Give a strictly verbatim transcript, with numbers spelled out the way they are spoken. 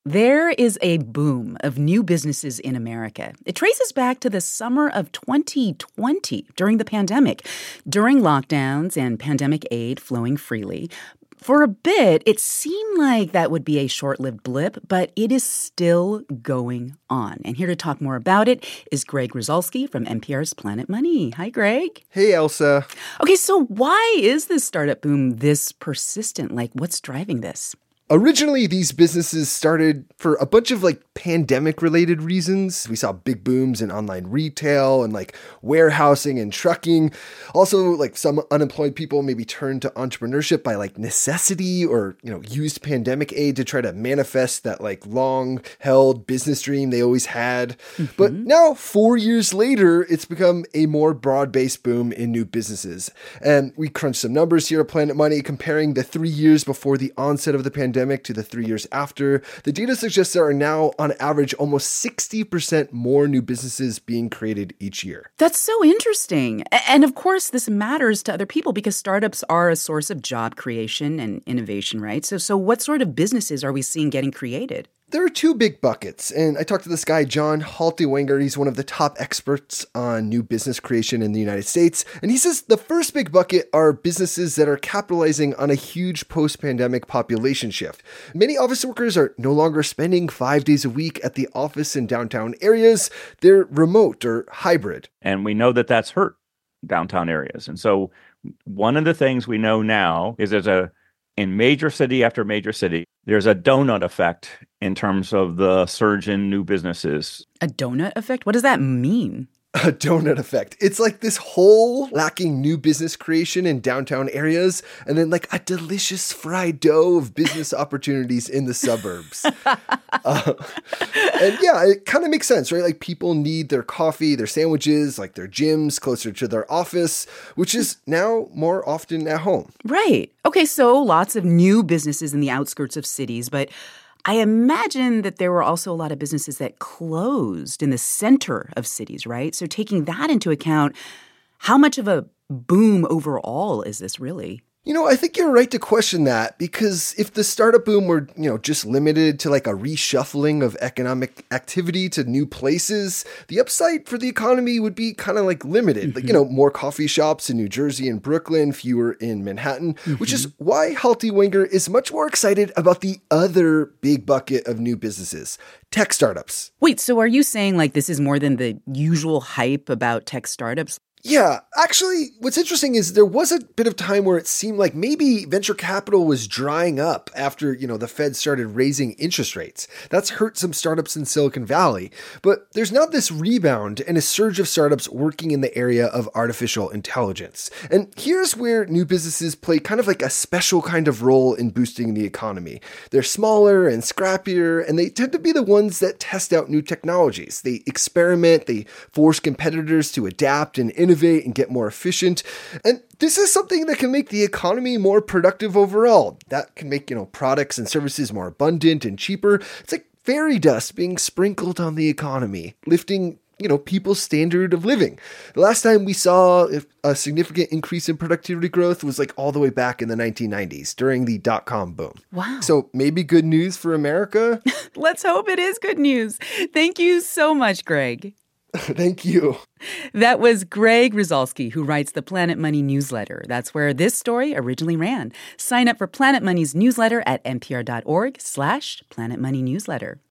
There is a boom of new businesses in America. It traces back to the summer of twenty twenty during the pandemic, during lockdowns and pandemic aid flowing freely. For a bit, it seemed like that would be a short-lived blip, but it is still going on. And here to talk more about it is Greg Rosalsky from N P R's Planet Money. Hi, Greg. Hey, Elsa. Okay, so why is this startup boom this persistent? Like, what's driving this? Originally, these businesses started for a bunch of like pandemic-related reasons. We saw big booms in online retail and like warehousing and trucking. Also, like some unemployed people maybe turned to entrepreneurship by like necessity or, you know, used pandemic aid to try to manifest that like long-held business dream they always had. Mm-hmm. But now, four years later, it's become a more broad-based boom in new businesses. And we crunched some numbers here at Planet Money comparing the three years before the onset of the pandemic to the three years after. The data suggests there are now, on average, almost sixty percent more new businesses being created each year. That's so interesting. And of course, this matters to other people because startups are a source of job creation and innovation, right? So, so what sort of businesses are we seeing getting created? There are two big buckets, and I talked to this guy, John Haltiwanger. He's one of the top experts on new business creation in the United States, and he says the first big bucket are businesses that are capitalizing on a huge post-pandemic population shift. Many office workers are no longer spending five days a week at the office in downtown areas. They're remote or hybrid. And we know that that's hurt downtown areas. And so one of the things we know now is there's a in major city after major city, there's a donut effect in terms of the surge in new businesses. A donut effect? What does that mean? A donut effect. It's like this hole lacking new business creation in downtown areas, and then like a delicious fried dough of business opportunities in the suburbs. uh, and yeah, it kind of makes sense, right? Like people need their coffee, their sandwiches, like their gyms closer to their office, which is now more often at home. Right. Okay, so lots of new businesses in the outskirts of cities, but I imagine that there were also a lot of businesses that closed in the center of cities, right? So taking that into account, how much of a boom overall is this really? You know, I think you're right to question that because if the startup boom were, you know, just limited to like a reshuffling of economic activity to new places, the upside for the economy would be kind of like limited. Mm-hmm. Like, you know, more coffee shops in New Jersey and Brooklyn, fewer in Manhattan, mm-hmm. which is why Haltiwanger is much more excited about the other big bucket of new businesses, tech startups. Wait, so are you saying like this is more than the usual hype about tech startups? Yeah, actually, what's interesting is there was a bit of time where it seemed like maybe venture capital was drying up after, you know, the Fed started raising interest rates. That's hurt some startups in Silicon Valley. But there's now this rebound and a surge of startups working in the area of artificial intelligence. And here's where new businesses play kind of like a special kind of role in boosting the economy. They're smaller and scrappier, and they tend to be the ones that test out new technologies. They experiment, they force competitors to adapt and innovate. innovate and get more efficient. And this is something that can make the economy more productive overall. That can make, you know, products and services more abundant and cheaper. It's like fairy dust being sprinkled on the economy, lifting, you know, people's standard of living. The last time we saw a significant increase in productivity growth was like all the way back in the nineteen nineties during the dot-com boom. Wow. So maybe good news for America? Let's hope it is good news. Thank you so much, Greg. Thank you. That was Greg Rosalsky, who writes the Planet Money newsletter. That's where this story originally ran. Sign up for Planet Money's newsletter at npr.org slash Planet Money newsletter.